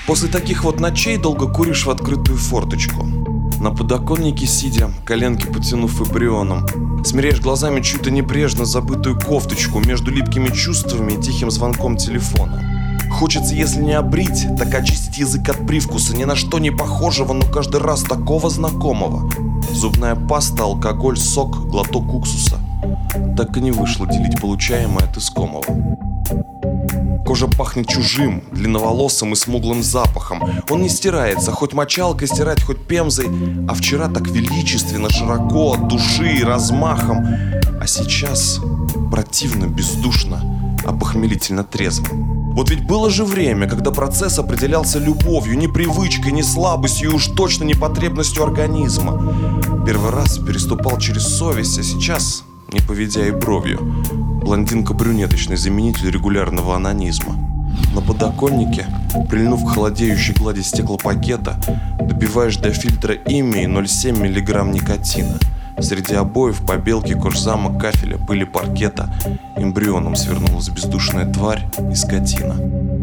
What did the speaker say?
После таких вот ночей долго куришь в открытую форточку. На подоконнике сидя, коленки потянув эмбрионом, смиряешь глазами чью-то небрежно забытую кофточку между липкими чувствами и тихим звонком телефона. Хочется, если не обрить, так очистить язык от привкуса, ни на что не похожего, но каждый раз такого знакомого. Зубная паста, алкоголь, сок, глоток уксуса. Так и не вышло делить получаемое от искомого. Кожа пахнет чужим, длинноволосым и смуглым запахом. Он не стирается, хоть мочалкой стирать, хоть пемзой. А вчера так величественно, широко, от души и размахом. А сейчас противно, бездушно, опохмелительно трезво. Вот ведь было же время, когда процесс определялся любовью, не привычкой, не слабостью и уж точно не потребностью организма. Первый раз переступал через совесть, а сейчас, не поведя и бровью, блондинка-брюнеточный заменитель регулярного анонизма. На подоконнике, прильнув к холодеющей глади стеклопакета, добиваешь до фильтра имя и 0,7 мг никотина. Среди обоев, побелки, кожзама, кафеля, пыли паркета эмбрионом свернулась бездушная тварь и скотина.